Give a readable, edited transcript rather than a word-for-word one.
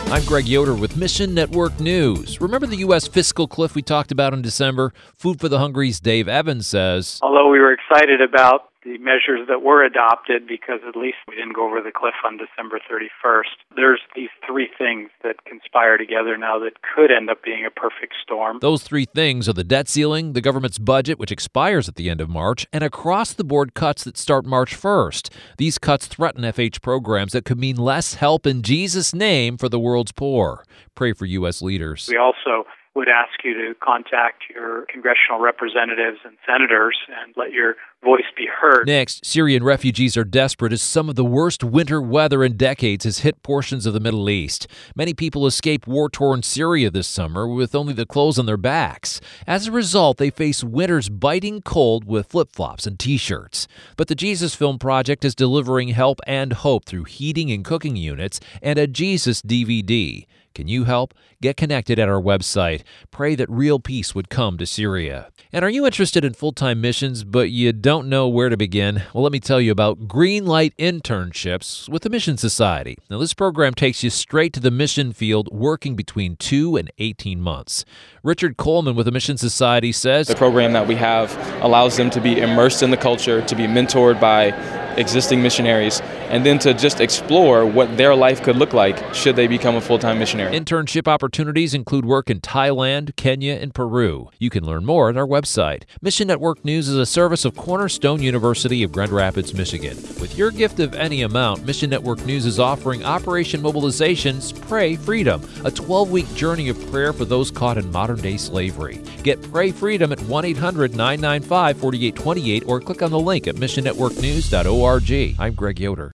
I'm Greg Yoder with Mission Network News. Remember the U.S. fiscal cliff we talked about in December? Food for the Hungry's Dave Evans says, although we were excited about the measures that were adopted because at least we didn't go over the cliff on December 31st, there's these three things that conspire together now that could end up being a perfect storm. Those three things are the debt ceiling, the government's budget, which expires at the end of March, and across-the-board cuts that start March 1st. These cuts threaten FH programs that could mean less help in Jesus' name for the world's poor. Pray for U.S. leaders. We also would ask you to contact your congressional representatives and senators and let your voice be heard. Next, Syrian refugees are desperate as some of the worst winter weather in decades has hit portions of the Middle East. Many people escaped war-torn Syria this summer with only the clothes on their backs. As a result, they face winter's biting cold with flip-flops and T-shirts. But the Jesus Film Project is delivering help and hope through heating and cooking units and a Jesus DVD. Can you help? Get connected at our website. Pray that real peace would come to Syria. And are you interested in full-time missions, but you don't know where to begin? Well, let me tell you about Greenlight Internships with the Mission Society. Now, this program takes you straight to the mission field, working between 2 and 18 months. Richard Coleman with the Mission Society says, the program that we have allows them to be immersed in the culture, to be mentored by existing missionaries, and then to just explore what their life could look like should they become a full-time missionary. Internship opportunities include work in Thailand, Kenya, and Peru. You can learn more at our website. Mission Network News is a service of Cornerstone University of Grand Rapids, Michigan. With your gift of any amount, Mission Network News is offering Operation Mobilization's Pray Freedom, a 12-week journey of prayer for those caught in modern-day slavery. Get Pray Freedom at 1-800-995-4828 or click on the link at missionnetworknews.org. I'm Greg Yoder.